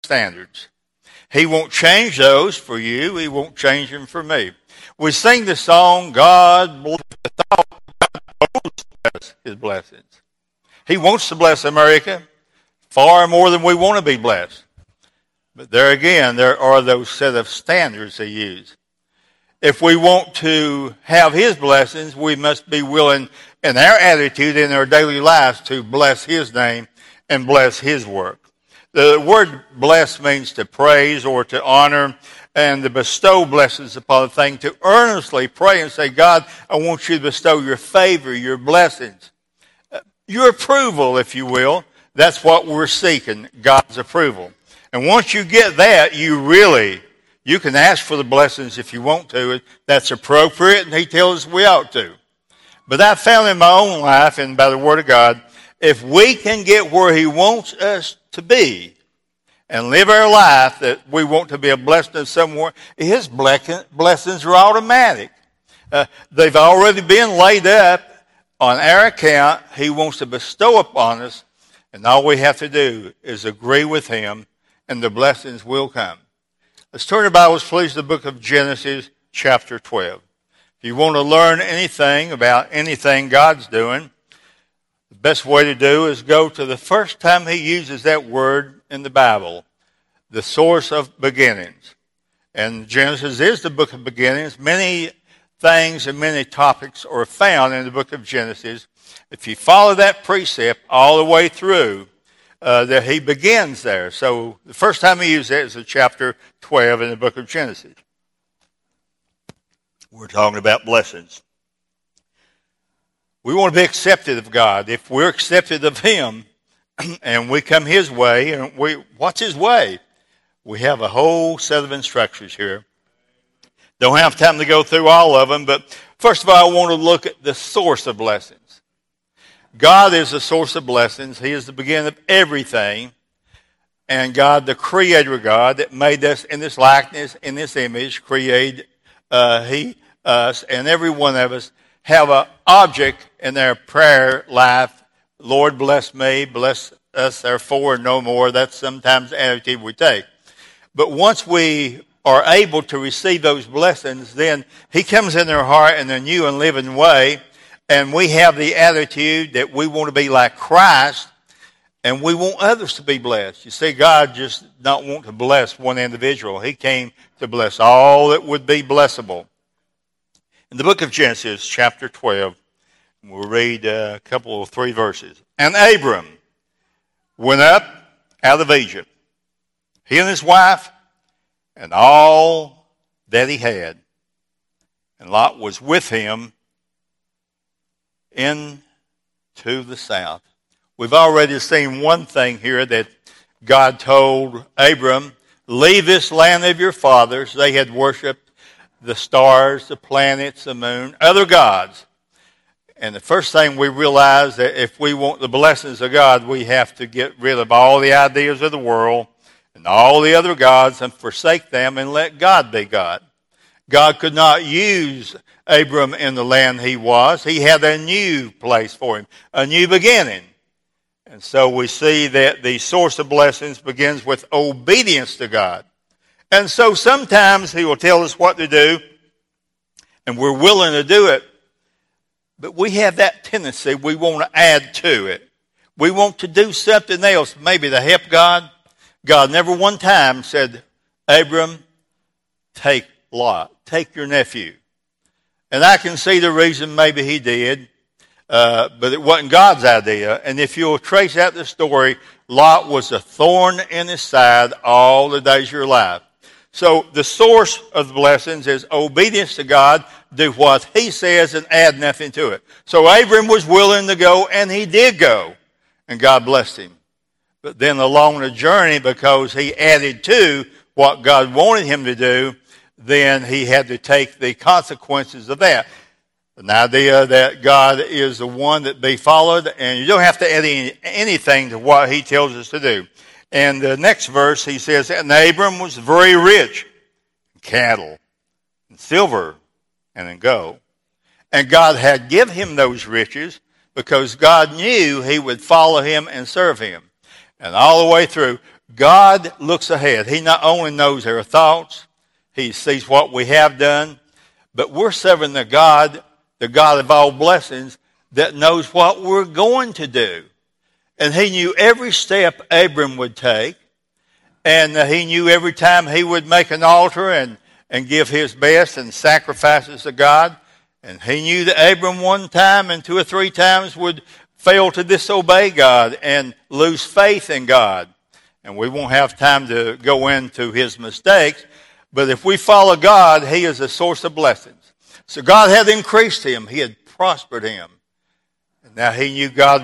standards. He won't change those for you. He won't change them for me. We sing the song, God bless his blessings. He wants to bless America far more than we want to be blessed. But there again, there are those set of standards he used. If we want to have his blessings, we must be willing in our attitude in our daily lives to bless his name and bless his work. The word bless means to praise or to honor and to bestow blessings upon a thing, to earnestly pray and say, God, I want you to bestow your favor, your blessings, your approval, if you will. That's what we're seeking, God's approval. And once you get that, you can ask for the blessings if you want to. That's appropriate, and he tells us we ought to. But I found in my own life and by the Word of God, if we can get where he wants us to be and live our life that we want to be a blessing somewhere, his blessings are automatic. They've already been laid up on our account. He wants to bestow upon us, and all we have to do is agree with him, and the blessings will come. Let's turn our Bibles, please, to the book of Genesis, chapter 12. If you want to learn anything about anything God's doing, the best way to do is go to the first time he uses that word in the Bible, the source of beginnings. And Genesis is the book of beginnings. Many things and many topics are found in the book of Genesis. If you follow that precept all the way through, that he begins there. So the first time he used that is in chapter 12 in the book of Genesis. We're talking about blessings. We want to be accepted of God. If we're accepted of him and we come his way, and what's his way? We have a whole set of instructions here. Don't have time to go through all of them, but first of all, I want to look at the source of blessings. God is the source of blessings. He is the beginning of everything. And God, the creator God that made us in this likeness, in this image, created us, and every one of us have an object in their prayer life. Lord, bless me, bless us, therefore, no more. That's sometimes the attitude we take. But once we are able to receive those blessings, then he comes in their heart in a new and living way, and we have the attitude that we want to be like Christ, and we want others to be blessed. You see, God just not want to bless one individual. He came to bless all that would be blessable. In the book of Genesis, chapter 12, we'll read a couple of 3 verses. And Abram went up out of Egypt, he and his wife, and all that he had. And Lot was with him into the south. We've already seen one thing here that God told Abram, leave this land of your fathers. They had worshipped the stars, the planets, the moon, other gods. And the first thing we realize that if we want the blessings of God, we have to get rid of all the ideas of the world and all the other gods and forsake them and let God be God. God could not use Abram in the land he was. He had a new place for him, a new beginning. And so we see that the source of blessings begins with obedience to God. And so sometimes he will tell us what to do, and we're willing to do it. But we have that tendency, we want to add to it. We want to do something else, maybe to help God. God never one time said, Abram, take Lot, take your nephew. And I can see the reason maybe he did, but it wasn't God's idea. And if you'll trace out the story, Lot was a thorn in his side all the days of your life. So the source of the blessings is obedience to God, do what he says and add nothing to it. So Abram was willing to go, and he did go, and God blessed him. But then along the journey, because he added to what God wanted him to do, then he had to take the consequences of that. An idea that God is the one that be followed, and you don't have to add anything to what he tells us to do. And the next verse, he says, and Abram was very rich in cattle, in silver, and in gold. And God had given him those riches because God knew he would follow him and serve him. And all the way through, God looks ahead. He not only knows our thoughts, he sees what we have done, but we're serving the God of all blessings, that knows what we're going to do. And he knew every step Abram would take, and he knew every time he would make an altar and give his best and sacrifices to God. And he knew that Abram one time and 2 or 3 times would fail to disobey God and lose faith in God. And we won't have time to go into his mistakes, but if we follow God, he is a source of blessings. So God had increased him. He had prospered him. And now he knew God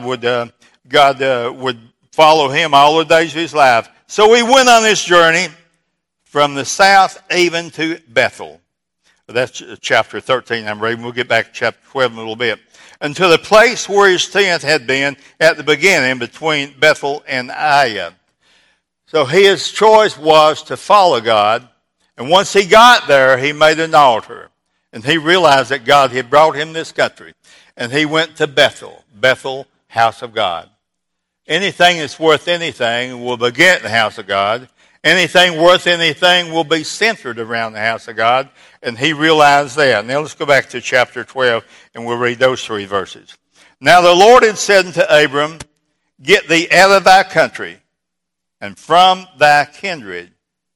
would follow him all the days of his life. So he went on this journey from the south even to Bethel. That's chapter 13 I'm reading. We'll get back to chapter 12 in a little bit. And to the place where his tent had been at the beginning, between Bethel and Ai. So his choice was to follow God. And once he got there, he made an altar. And he realized that God had brought him this country. And he went to Bethel. Bethel, house of God. Anything that's worth anything will begin at the house of God. Anything worth anything will be centered around the house of God. And he realized that. Now let's go back to chapter 12 and we'll read those 3 verses. Now the Lord had said unto Abram, Get thee out of thy country, and from thy kindred,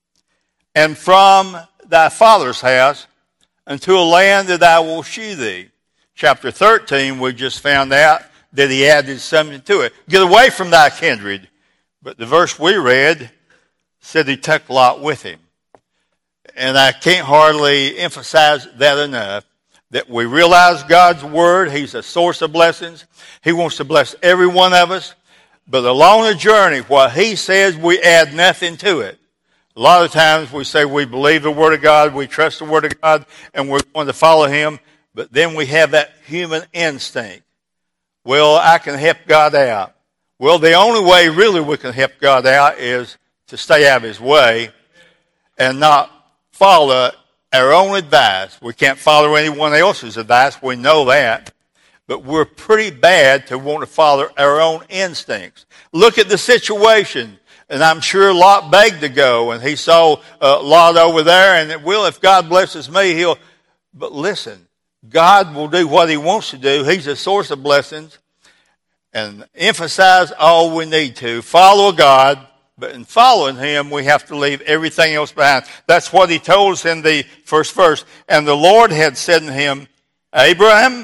and from thy father's house, unto a land that I will shew thee. Chapter 13, we just found out that he added something to it. Get away from thy kindred. But the verse we read said he took Lot with him. And I can't hardly emphasize that enough, that we realize God's word. He's a source of blessings. He wants to bless every one of us. But along the journey, what he says, we add nothing to it. A lot of times we say we believe the word of God, we trust the word of God, and we're going to follow him. But then we have that human instinct. Well, I can help God out. Well, the only way really we can help God out is to stay out of his way and not follow our own advice. We can't follow anyone else's advice. We know that. But we're pretty bad to want to follow our own instincts. Look at the situation. And I'm sure Lot begged to go. And he saw Lot over there. And well, if God blesses me, he'll... But listen, God will do what he wants to do. He's a source of blessings. And emphasize all we need to. Follow God. But in following him, we have to leave everything else behind. That's what he told us in the first verse. And the Lord had said to him, Abram,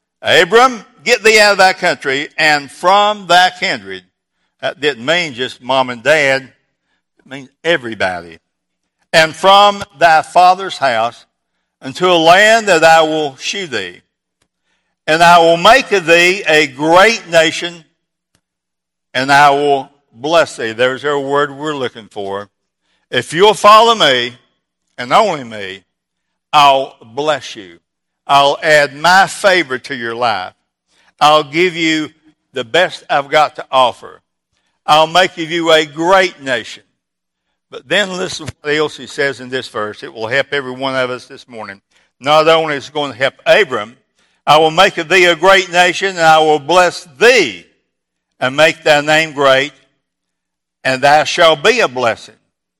get thee out of thy country and from thy kindred. That didn't mean just mom and dad. It means everybody. And from thy father's house unto a land that I will shew thee. And I will make of thee a great nation, and I will bless thee. There's our word we're looking for. If you'll follow me, and only me, I'll bless you. I'll add my favor to your life. I'll give you the best I've got to offer. I'll make of you a great nation. But then listen to what else he says in this verse. It will help every one of us this morning. Not only is it going to help Abram, I will make of thee a great nation, and I will bless thee, and make thy name great, and thou shalt be a blessing.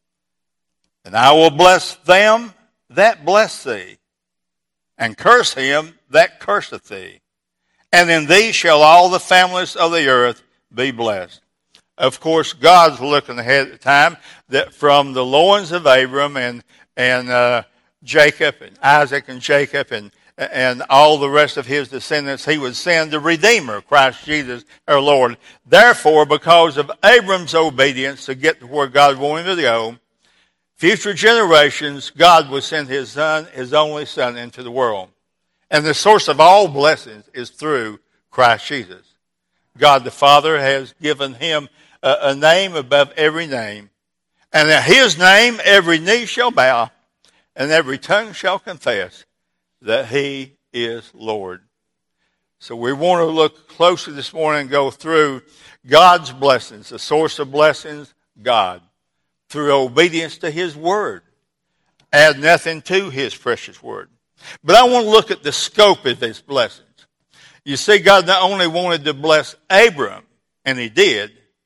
And I will bless them that bless thee, and curse him that curseth thee. And in thee shall all the families of the earth be blessed. Of course, God's looking ahead at the time that from the loins of Abram and Jacob and Isaac and Jacob and all the rest of his descendants, he would send the Redeemer, Christ Jesus our Lord. Therefore, because of Abram's obedience to get to where God wanted him to go, future generations, God would send his son, his only son, into the world. And the source of all blessings is through Christ Jesus. God the Father has given him a name above every name. And at his name every knee shall bow and every tongue shall confess that he is Lord. So we want to look closely this morning and go through God's blessings, the source of blessings, God, through obedience to his word. Add nothing to his precious word. But I want to look at the scope of his blessings. You see, God not only wanted to bless Abram, and he did,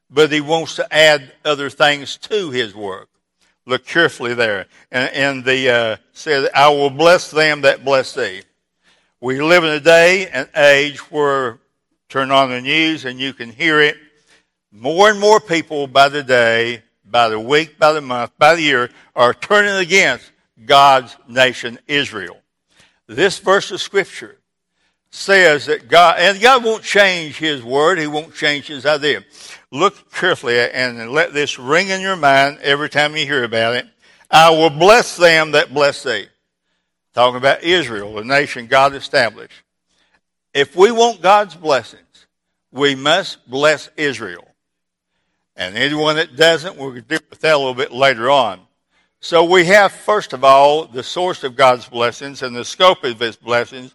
but he wants to add other things to his work. Look carefully there. And the said, I will bless them that bless thee. We live in a day and age where, turn on the news and you can hear it, more and more people by the day, by the week, by the month, by the year, are turning against God's nation, Israel. This verse of Scripture says that God, and God won't change His word, He won't change His idea. Look carefully and let this ring in your mind every time you hear about it. I will bless them that bless thee. Talking about Israel, the nation God established. If we want God's blessings, we must bless Israel. And anyone that doesn't, we'll deal with that a little bit later on. So we have, first of all, the source of God's blessings and the scope of His blessings.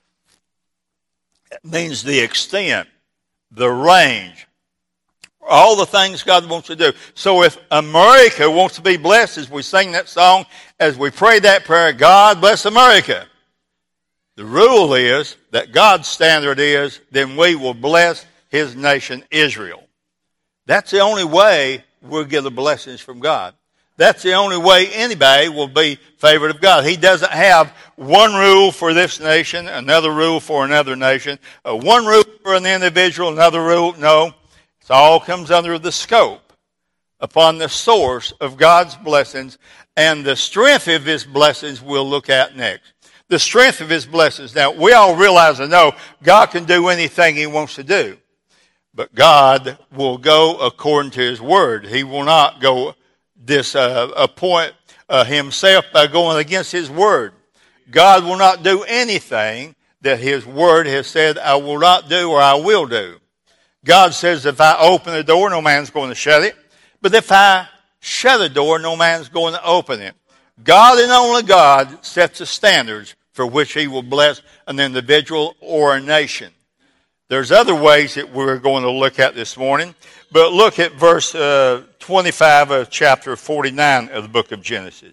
It means the extent, the range, all the things God wants to do. So if America wants to be blessed, as we sing that song, as we pray that prayer, God bless America. The rule is that God's standard is, then we will bless His nation, Israel. That's the only way we'll get the blessings from God. That's the only way anybody will be favored of God. He doesn't have one rule for this nation, another rule for another nation, one rule for an individual, another rule. No, it all comes under the scope upon the source of God's blessings, and the strength of His blessings we'll look at next. The strength of His blessings. Now, we all realize and know God can do anything He wants to do. But God will go according to His word. He will not go appoint Himself by going against His word. God will not do anything that His word has said, I will not do or I will do. God says, if I open the door, no man's going to shut it. But if I shut the door, no man's going to open it. God and only God sets the standards for which He will bless an individual or a nation. There's other ways that we're going to look at this morning. But look at verse 25 of chapter 49 of the book of Genesis.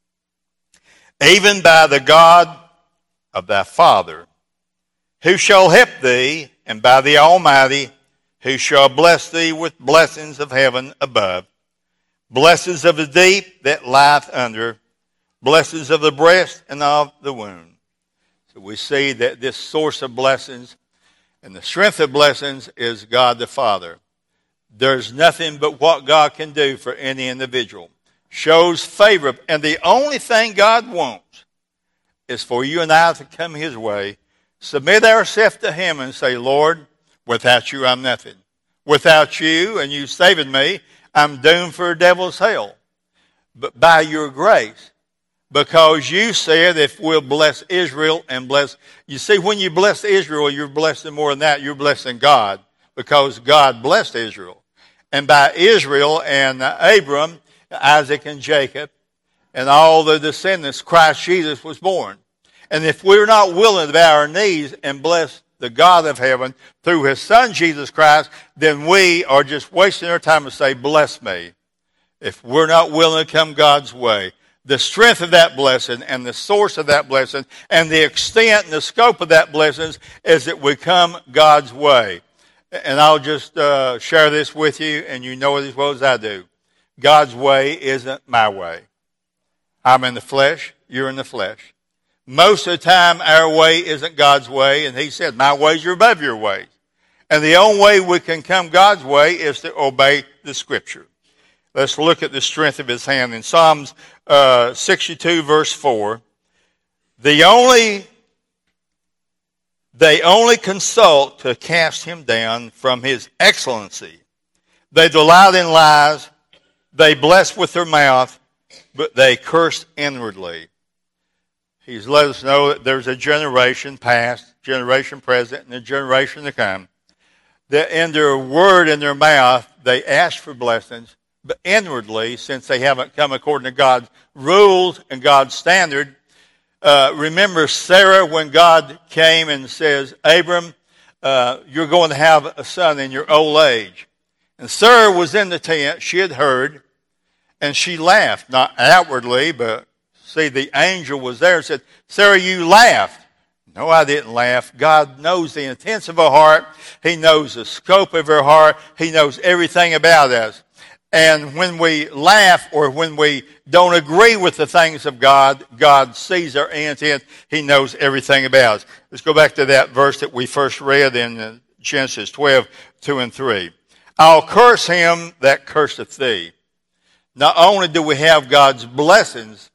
Even by the God of thy father, who shall help thee, and by the Almighty, who shall bless thee with blessings of heaven above, blessings of the deep that lieth under, blessings of the breast and of the womb. So we see that this source of blessings and the strength of blessings is God the Father. There's nothing but what God can do for any individual. Shows favor. And the only thing God wants is for you and I to come His way, submit ourselves to Him and say, Lord, without you I'm nothing. Without you and you saving me, I'm doomed for a devil's hell. But by your grace, because you said if we'll bless Israel and bless... You see, when you bless Israel, you're blessing more than that. You're blessing God because God blessed Israel. And by Israel and Abram, Isaac and Jacob, and all the descendants, Christ Jesus was born. And if we're not willing to bow our knees and bless the God of heaven through His Son, Jesus Christ, then we are just wasting our time to say, bless me. If we're not willing to come God's way. The strength of that blessing and the source of that blessing and the extent and the scope of that blessing is that we come God's way. And I'll just share this with you, and you know it as well as I do. God's way isn't my way. I'm in the flesh, you're in the flesh. Most of the time, our way isn't God's way, and He said, my ways are above your ways. And the only way we can come God's way is to obey the Scripture. Let's look at the strength of His hand. In Psalms 62, verse 4, they only consult to cast Him down from His excellency. They delight in lies. They bless with their mouth, but they curse inwardly. He's let us know that there's a generation past, generation present, and a generation to come, that in their word, in their mouth, they ask for blessings, but inwardly, since they haven't come according to God's rules and God's standard, remember Sarah when God came and says, Abram, you're going to have a son in your old age. And Sarah was in the tent. She had heard, and she laughed, not outwardly, but see, the angel was there and said, Sarah, you laughed. No, I didn't laugh. God knows the intents of our heart. He knows the scope of our heart. He knows everything about us. And when we laugh or when we don't agree with the things of God, God sees our intent. He knows everything about us. Let's go back to that verse that we first read in Genesis 12, 2 and 3. I'll curse him that curseth thee. Not only do we have God's blessings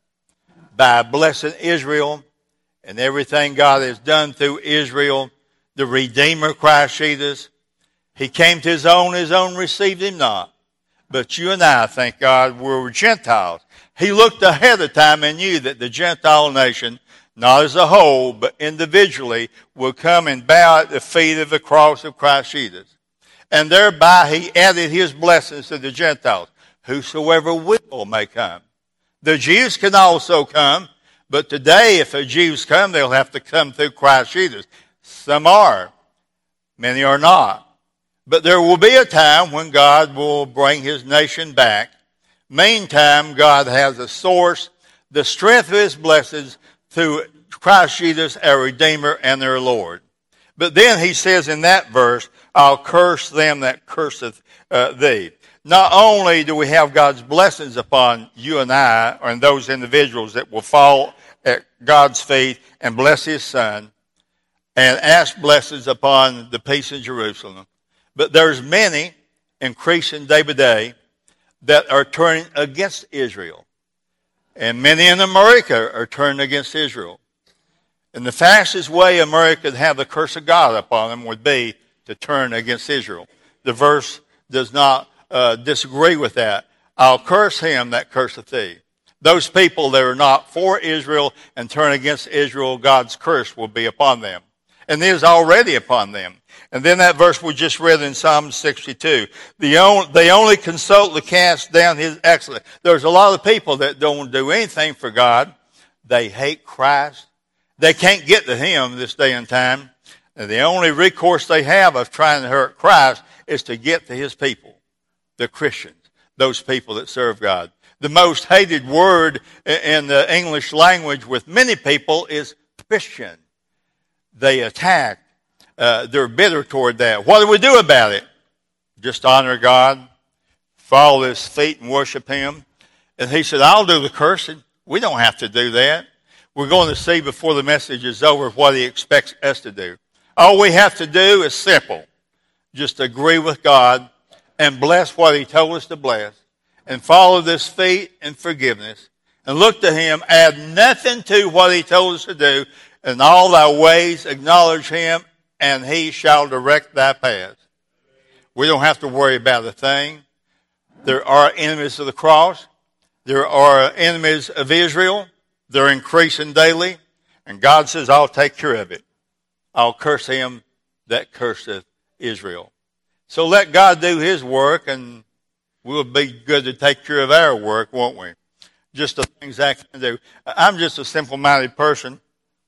by blessing Israel and everything God has done through Israel, the Redeemer Christ Jesus, he came to his own received him not. But you and I, thank God, were Gentiles. He looked ahead of time and knew that the Gentile nation, not as a whole, but individually, would come and bow at the feet of the cross of Christ Jesus. And thereby he added his blessings to the Gentiles. Whosoever will may come. The Jews can also come, but today if the Jews come, they'll have to come through Christ Jesus. Some are. Many are not. But there will be a time when God will bring his nation back. Meantime, God has a source, the strength of his blessings through Christ Jesus, our Redeemer and our Lord. But then he says in that verse, I'll curse them that curseth thee. Not only do we have God's blessings upon you and I, and those individuals that will fall at God's feet and bless his Son, and ask blessings upon the peace in Jerusalem, but there's many, increasing day by day, that are turning against Israel. And many in America are turning against Israel. And the fastest way America to have the curse of God upon them would be to turn against Israel. The verse does not disagree with that. I'll curse him that curseth thee. Those people that are not for Israel and turn against Israel, God's curse will be upon them. And it is already upon them. And then that verse we just read in Psalm 62. They only consult to cast down his excellence. There's a lot of people that don't do anything for God. They hate Christ. They can't get to him this day and time. And the only recourse they have of trying to hurt Christ is to get to his people, the Christians, those people that serve God. The most hated word in the English language with many people is Christian. They attack. They're bitter toward that. What do we do about it? Just honor God, fall at his feet and worship him. And he said, I'll do the cursing. We don't have to do that. We're going to see before the message is over what he expects us to do. All we have to do is simple. Just agree with God and bless what he told us to bless and follow this feet in forgiveness and look to him, add nothing to what he told us to do. In all thy ways acknowledge him, and he shall direct thy paths. We don't have to worry about a thing. There are enemies of the cross. There are enemies of Israel. They're increasing daily. And God says, I'll take care of it. I'll curse him that curseth Israel. So let God do his work, and we'll be good to take care of our work, won't we? Just the things I can do. I'm just a simple-minded person.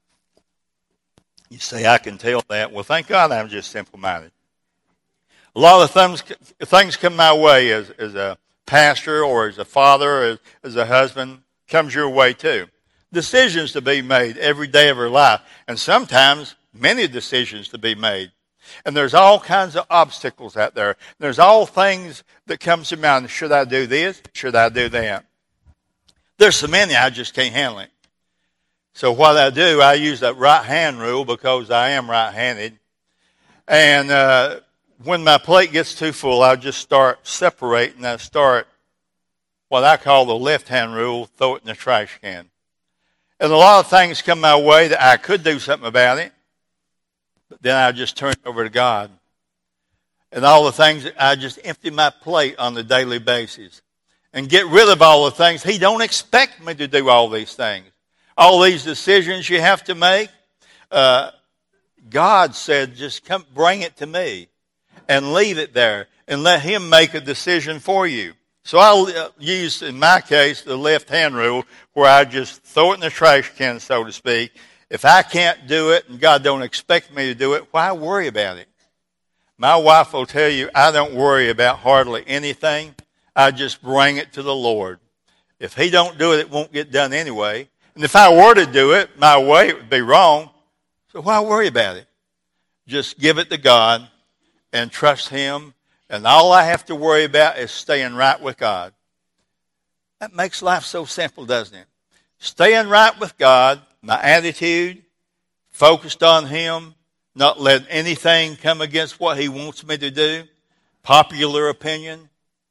You say, I can tell that. Well, thank God I'm just simple-minded. A lot of things come my way as a pastor or as a father, or as a husband, comes your way too. Decisions to be made every day of our life, and sometimes many decisions to be made. And there's all kinds of obstacles out there. There's all things that come to mind. Should I do this? Should I do that? There's so many I just can't handle it. So what I do, I use that right hand rule because I am right-handed. And when my plate gets too full, I just start separating. I start what I call the left-hand rule, throw it in the trash can. And a lot of things come my way that I could do something about it, but then I just turn it over to God. And all the things, I just empty my plate on a daily basis and get rid of all the things. He don't expect me to do all these things. All these decisions you have to make, God said, just come bring it to me and leave it there and let him make a decision for you. So I'll use, in my case, the left-hand rule where I just throw it in the trash can, so to speak. If I can't do it and God don't expect me to do it, why worry about it? My wife will tell you I don't worry about hardly anything. I just bring it to the Lord. If he don't do it, it won't get done anyway. And if I were to do it my way, it would be wrong. So why worry about it? Just give it to God and trust Him. And all I have to worry about is staying right with God. That makes life so simple, doesn't it? Staying right with God, my attitude, focused on Him, not letting anything come against what He wants me to do, popular opinion,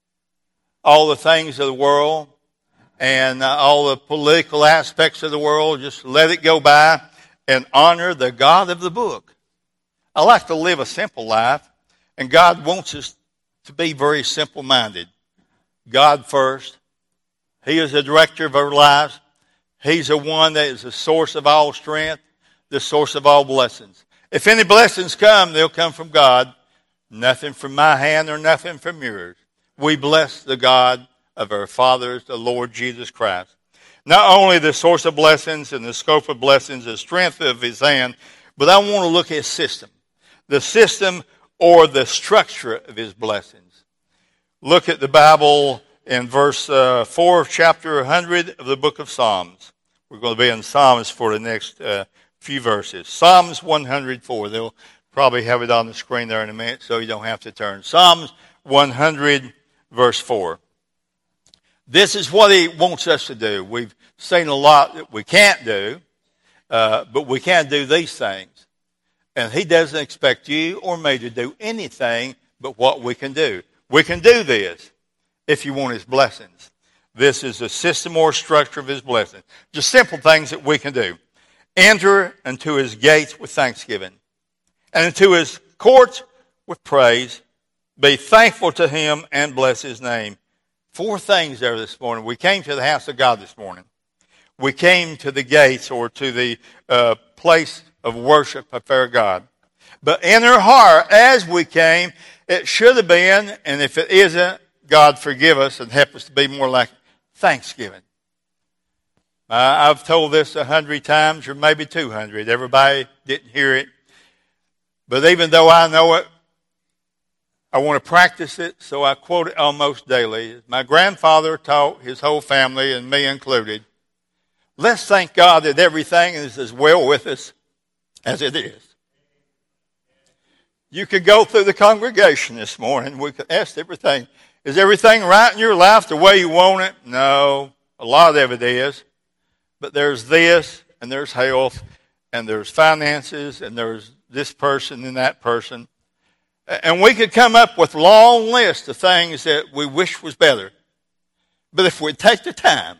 all the things of the world, and all the political aspects of the world, just let it go by and honor the God of the book. I like to live a simple life, and God wants us to be very simple-minded. God first. He is the director of our lives. He's the one that is the source of all strength, the source of all blessings. If any blessings come, they'll come from God. Nothing from my hand or nothing from yours. We bless the God of our fathers, the Lord Jesus Christ. Not only the source of blessings and the scope of blessings, the strength of His hand, but I want to look at His system. The system or the structure of His blessings. Look at the Bible in verse 4 of chapter 100 of the book of Psalms. We're going to be in Psalms for the next few verses. Psalms 104. They'll probably have it on the screen there in a minute, so you don't have to turn. Psalms 100, verse 4. This is what He wants us to do. We've seen a lot that we can't do, but we can do these things. And He doesn't expect you or me to do anything but what we can do. We can do this if you want His blessings. This is the system or structure of His blessing. Just simple things that we can do. Enter into His gates with thanksgiving, and into His courts with praise. Be thankful to Him and bless His name. 4 things there this morning. We came to the house of God this morning. We came to the gates or to the place of worship of our God. But in our heart, as we came, it should have been, and if it isn't, God forgive us and help us to be more like thanksgiving. I've told this 100 times or maybe 200. Everybody didn't hear it. But even though I know it, I want to practice it, so I quote it almost daily. My grandfather taught his whole family, and me included, let's thank God that everything is as well with us as it is. You could go through the congregation this morning. We could ask everything. Is everything right in your life the way you want it? No. A lot of it is. But there's this, and there's health, and there's finances, and there's this person and that person. And we could come up with a long list of things that we wish was better. But if we take the time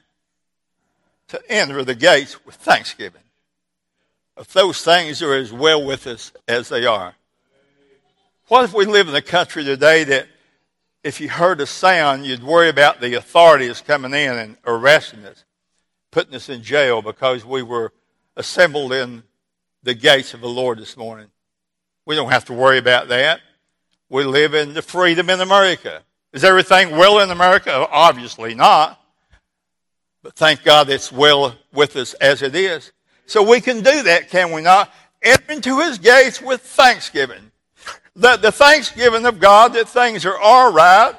to enter the gates with thanksgiving, if those things are as well with us as they are. What if we live in a country today that if you heard a sound, you'd worry about the authorities coming in and arresting us, putting us in jail because we were assembled in the gates of the Lord this morning? We don't have to worry about that. We live in the freedom in America. Is everything well in America? Obviously not. But thank God it's well with us as it is. So we can do that, can we not? Enter into His gates with thanksgiving. The thanksgiving of God that things are all right,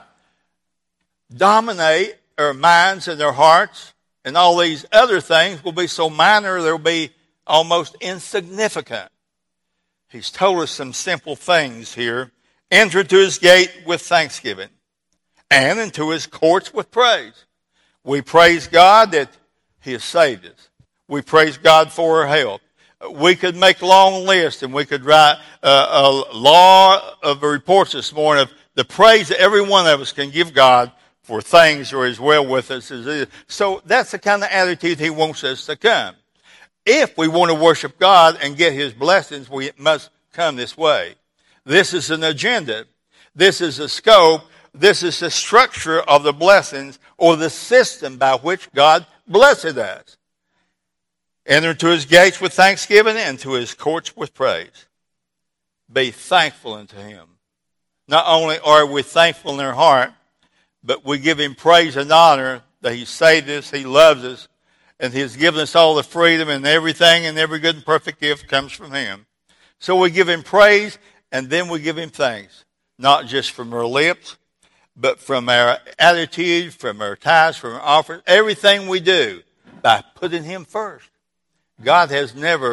dominate our minds and our hearts, and all these other things will be so minor they'll be almost insignificant. He's told us some simple things here. Enter into His gate with thanksgiving and into His courts with praise. We praise God that He has saved us. We praise God for our health. We could make long lists and we could write a lot of reports this morning of the praise that every one of us can give God for things that are as well with us as it is. So that's the kind of attitude He wants us to come. If we want to worship God and get His blessings, we must come this way. This is an agenda. This is a scope. This is the structure of the blessings or the system by which God blesses us. Enter into His gates with thanksgiving and to His courts with praise. Be thankful unto Him. Not only are we thankful in our heart, but we give Him praise and honor that He saved us, He loves us, and He has given us all the freedom and everything, and every good and perfect gift comes from Him. So we give Him praise, and then we give Him thanks. Not just from our lips, but from our attitude, from our tithes, from our offerings, everything we do by putting Him first. God has never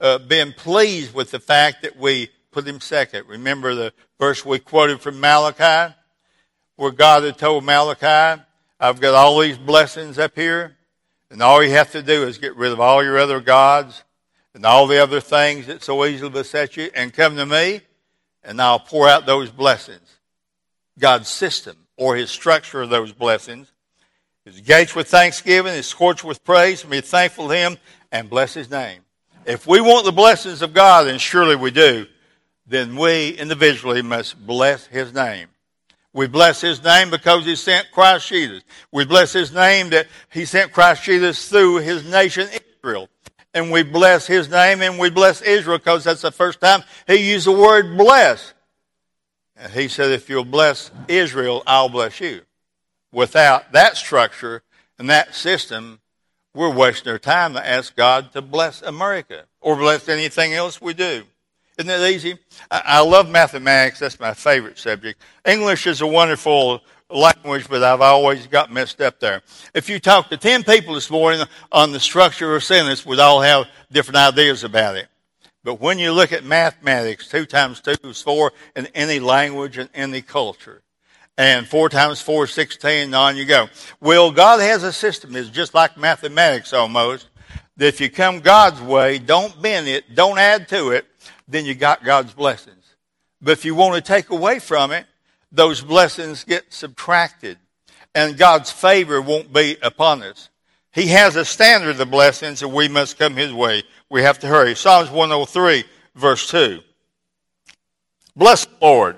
been pleased with the fact that we put him second. Remember the verse we quoted from Malachi, where God had told Malachi, I've got all these blessings up here, and all you have to do is get rid of all your other gods and all the other things that so easily beset you, and come to me, and I'll pour out those blessings. God's system, or his structure of those blessings, his gates with thanksgiving, his courts with praise, and be thankful to him, and bless his name. If we want the blessings of God, and surely we do, then we individually must bless his name. We bless his name because he sent Christ Jesus. We bless his name that he sent Christ Jesus through his nation Israel. And we bless his name and we bless Israel because that's the first time he used the word bless. And he said, if you'll bless Israel, I'll bless you. Without that structure and that system, we're wasting our time to ask God to bless America or bless anything else we do. Isn't it easy? I love mathematics. That's my favorite subject. English is a wonderful language, but I've always got messed up there. If you talk to 10 people this morning on the structure of a sentence, we'd all have different ideas about it. But when you look at mathematics, 2 times 2 is 4 in any language and any culture. And 4 times 4 is 16, and on you go. Well, God has a system. It's just like mathematics almost. That if you come God's way, don't bend it, don't add to it, then you got God's blessings. But if you want to take away from it, those blessings get subtracted. And God's favor won't be upon us. He has a standard of blessings, and we must come his way. We have to hurry. Psalms 103, verse 2. Bless the Lord,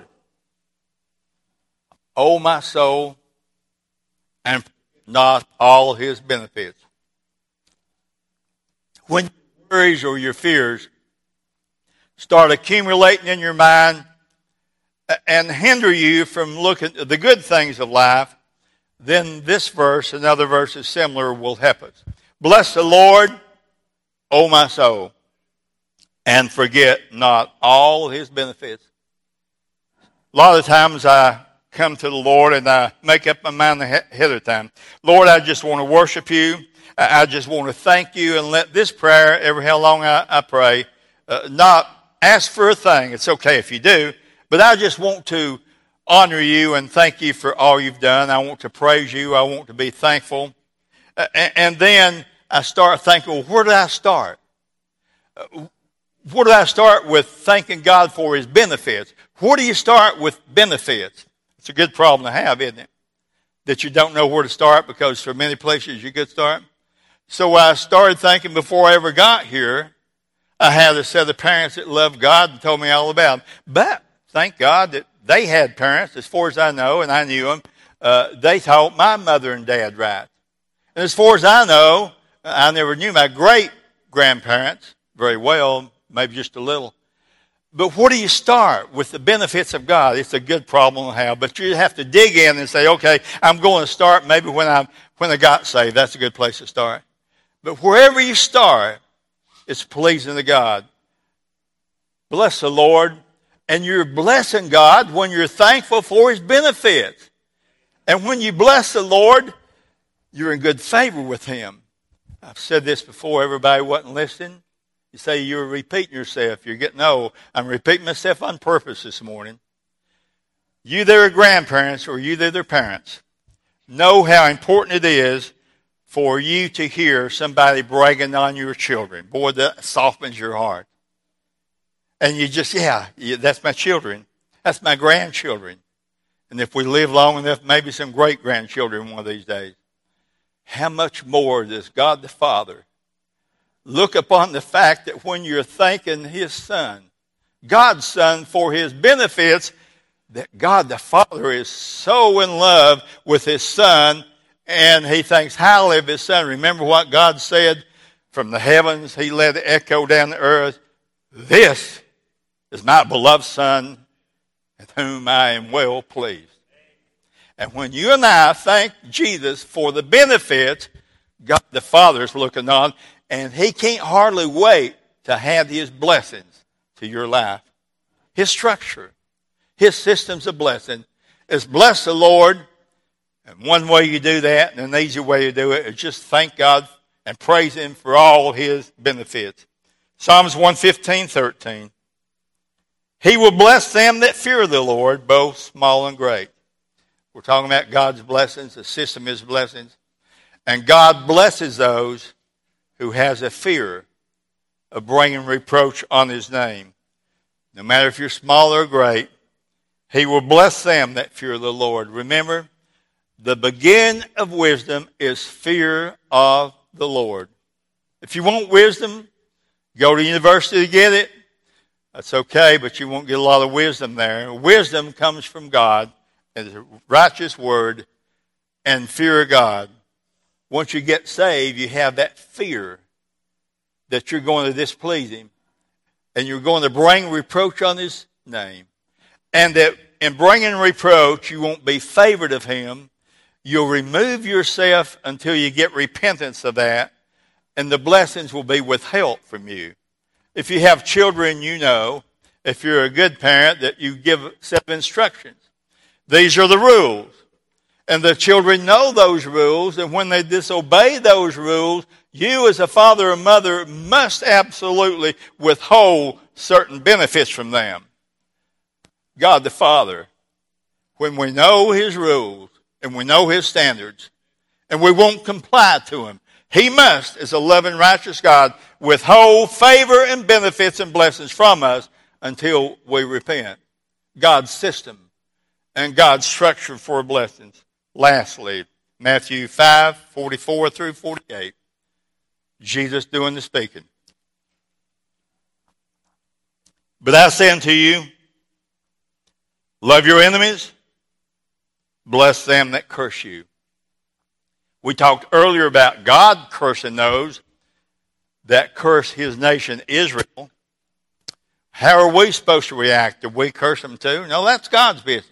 O my soul, and not all his benefits. When your worries or your fears start accumulating in your mind and hinder you from looking at the good things of life, then this verse and other verses similar will help us. Bless the Lord, O my soul, and forget not all his benefits. A lot of times I come to the Lord and I make up my mind ahead of time. Lord, I just want to worship you. I just want to thank you, and let this prayer, every how long I pray, not ask for a thing. It's okay if you do, but I just want to honor you and thank you for all you've done. I want to praise you. I want to be thankful. And then I start thinking, well, where do I start? Where do I start with thanking God for his benefits? Where do you start with benefits? It's a good problem to have, isn't it? That you don't know where to start, because there are many places you could start. So I started thinking before I ever got here, I had a set of parents that loved God and told me all about him. But thank God that they had parents, as far as I know, and I knew them. They taught my mother and dad right. And as far as I know, I never knew my great-grandparents very well, maybe just a little. But where do you start with the benefits of God? It's a good problem to have, but you have to dig in and say, okay, I'm going to start maybe when I got saved. That's a good place to start. But wherever you start, it's pleasing to God. Bless the Lord, and you're blessing God when you're thankful for his benefits. And when you bless the Lord, you're in good favor with him. I've said this before, everybody wasn't listening. You say you're repeating yourself. You're getting old. I'm repeating myself on purpose this morning. You that are grandparents or you that are parents, know how important it is for you to hear somebody bragging on your children. Boy, that softens your heart. And you just, yeah, that's my children. That's my grandchildren. And if we live long enough, maybe some great-grandchildren one of these days. How much more does God the Father look upon the fact that when you're thanking his Son, God's Son, for his benefits, that God the Father is so in love with his Son, and he thinks highly of his Son. Remember what God said from the heavens? He let it echo down the earth. This is my beloved Son, with whom I am well pleased. And when you and I thank Jesus for the benefits, God the Father is looking on, and he can't hardly wait to have his blessings to your life. His structure, his systems of blessing is bless the Lord. And one way you do that, and an easy way to do it, is just thank God and praise him for all his benefits. Psalms 115:13. He will bless them that fear the Lord, both small and great. We're talking about God's blessings, the system of his blessings. And God blesses those who has a fear of bringing reproach on his name. No matter if you're small or great, he will bless them that fear the Lord. Remember, the beginning of wisdom is fear of the Lord. If you want wisdom, go to university to get it. That's okay, but you won't get a lot of wisdom there. Wisdom comes from God and the righteous word and fear of God. Once you get saved, you have that fear that you're going to displease him and you're going to bring reproach on his name. And that in bringing reproach, you won't be favored of him. You'll remove yourself until you get repentance of that, and the blessings will be withheld from you. If you have children, you know, if you're a good parent, that you give a set of instructions. These are the rules. And the children know those rules, and when they disobey those rules, you as a father or mother must absolutely withhold certain benefits from them. God the Father, when we know his rules and we know his standards, and we won't comply to him, he must, as a loving, righteous God, withhold favor and benefits and blessings from us until we repent. God's system and God's structure for blessings. Lastly, Matthew 5:44 through 48. Jesus doing the speaking. But I say unto you, love your enemies, bless them that curse you. We talked earlier about God cursing those that curse his nation Israel. How are we supposed to react? Do we curse them too? No, that's God's business.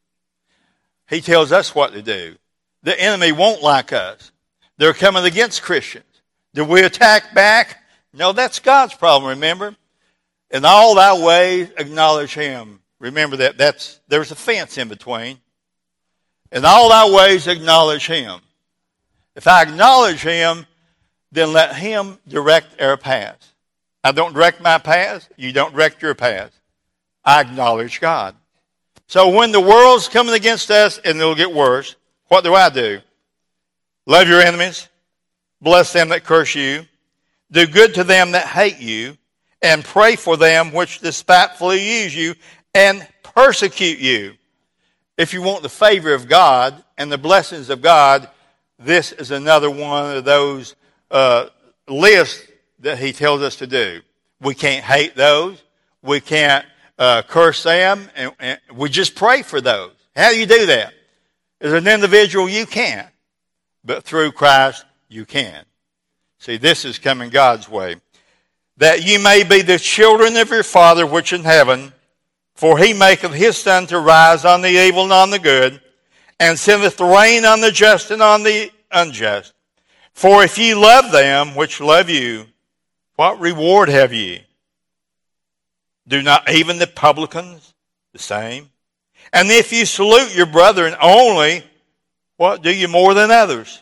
He tells us what to do. The enemy won't like us. They're coming against Christians. Do we attack back? No, that's God's problem, remember? In all thy ways, acknowledge him. Remember that there's a fence in between. In all thy ways, acknowledge him. If I acknowledge him, then let him direct our paths. I don't direct my paths. You don't direct your paths. I acknowledge God. So when the world's coming against us, and it'll get worse, what do? Love your enemies. Bless them that curse you. Do good to them that hate you. And pray for them which despitefully use you and persecute you. If you want the favor of God and the blessings of God, this is another one of those lists that he tells us to do. We can't hate those. We can't curse them. And we just pray for those. How do you do that? As an individual, you can't. But through Christ, you can. See, this is coming God's way. That ye may be the children of your Father which in heaven, for he maketh his sun to rise on the evil and on the good, and sendeth rain on the just and on the unjust. For if ye love them which love you, what reward have ye? Do not even the publicans the same? And if you salute your brethren only, what do you more than others?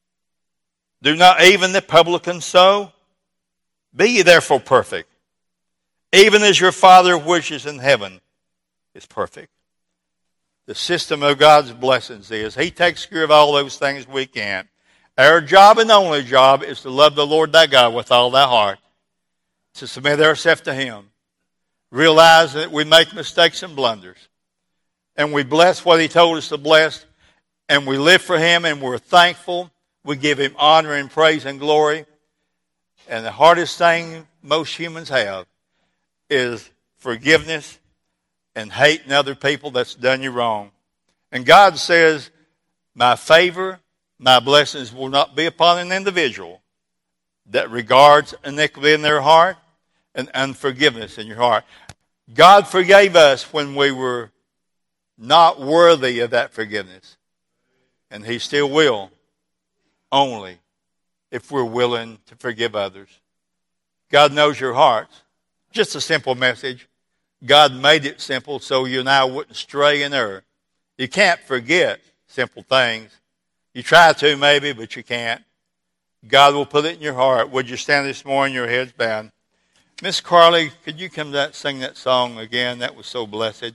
Do not even the publicans so? Be ye therefore perfect, even as your Father which is in heaven is perfect. The system of God's blessings is he takes care of all those things we can't. Our job and only job is to love the Lord thy God with all thy heart, to submit ourselves to him, realize that we make mistakes and blunders, and we bless what he told us to bless, and we live for him, and we're thankful. We give him honor and praise and glory. And the hardest thing most humans have is forgiveness and hating other people that's done you wrong. And God says, my favor, my blessings will not be upon an individual that regards iniquity in their heart and unforgiveness in your heart. God forgave us when we were not worthy of that forgiveness. And he still will, only if we're willing to forgive others. God knows your hearts. Just a simple message. God made it simple so you and I wouldn't stray in error. You can't forget simple things. You try to maybe, but you can't. God will put it in your heart. Would you stand this morning, your heads bowed? Miss Carly, could you come to sing that song again? That was so blessed.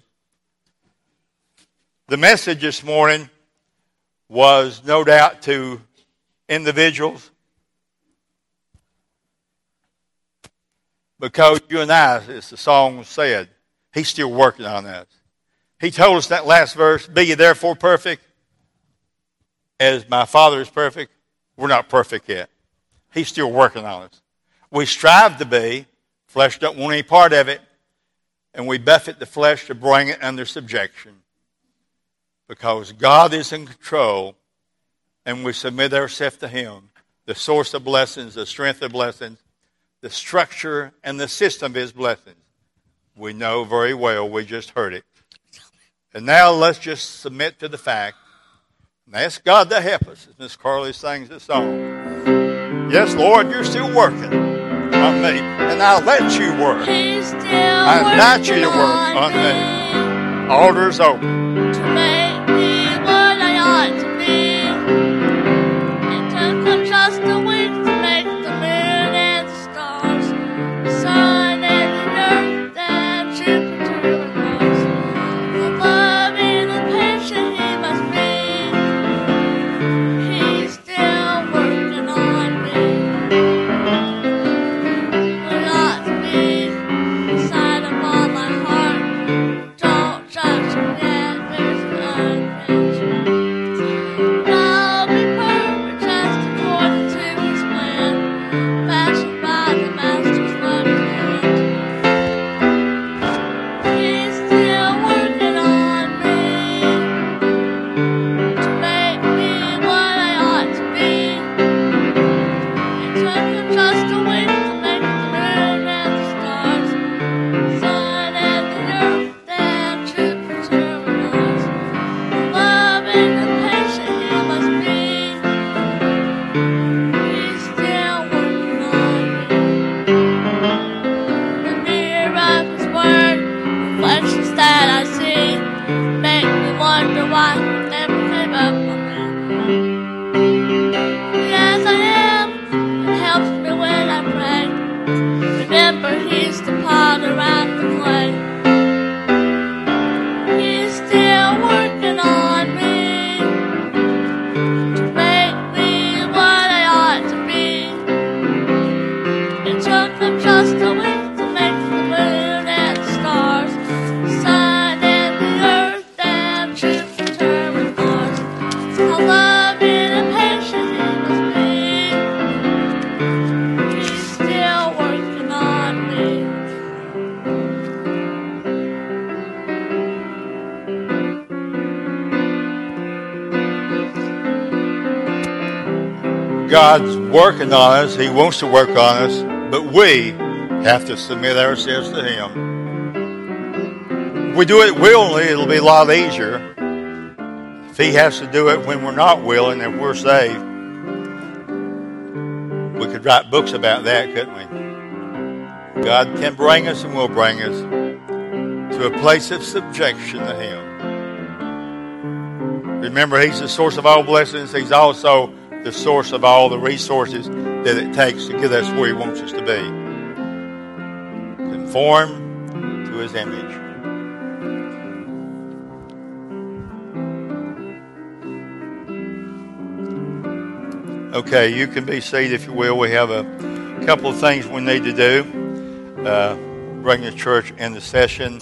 The message this morning was no doubt to individuals, because you and I, as the song said, He's still working on us. He told us that last verse, be ye therefore perfect, as my Father is perfect. We're not perfect yet. He's still working on us. We strive to be. Flesh don't want any part of it. And we buffet the flesh to bring it under subjection. Because God is in control, and we submit ourselves to Him, the source of blessings, the strength of blessings, the structure and the system of His blessings. We know very well, we just heard it. And now let's just submit to the fact and ask God to help us as Miss Carly sings this song. Yes, Lord, you're still working on me, and I'll let you work. I invite you to work on me. Altar's open. To make me what I ought to be. It took them just a week to make the moon and the stars, the sun and the earth and Jupiter and Mars. The loving and patient He must be. He's still working on me. What ought to be inside of all my heart. Don't judge me yet, there's none finished. But I'll be perfect just according to His plan, fashioned by the Master's loving hand. He's still working on me to make me what I ought to be. It took Him just a week to make the moon and the stars, the sun and the earth and Jupiter and Mars. Loving and patient He must be. He's still working on me. The mirror of His word, reflections that I see, make me wonder why He never gave up on me. Yes, I am. It helps me when I pray. Remember, He's the potter and the clay. He's still working on me to make me what I ought to be. It took Him just a week to make the moon and the stars, the sun and the earth and Jupiter and Mars. How loving and patient He must be. He's still working on me. God's working on us. He wants to work on us, but we have to submit ourselves to Him. If we do it willingly, it'll be a lot easier. If He has to do it when we're not willing and we're saved, we could write books about that, couldn't we? God can bring us and will bring us to a place of subjection to Him. Remember, He's the source of all blessings. He's also the source of all the resources that it takes to get us where He wants us to be. Conform to His image. Okay, you can be seated if you will. We have a couple of things we need to do. Bring the church into session.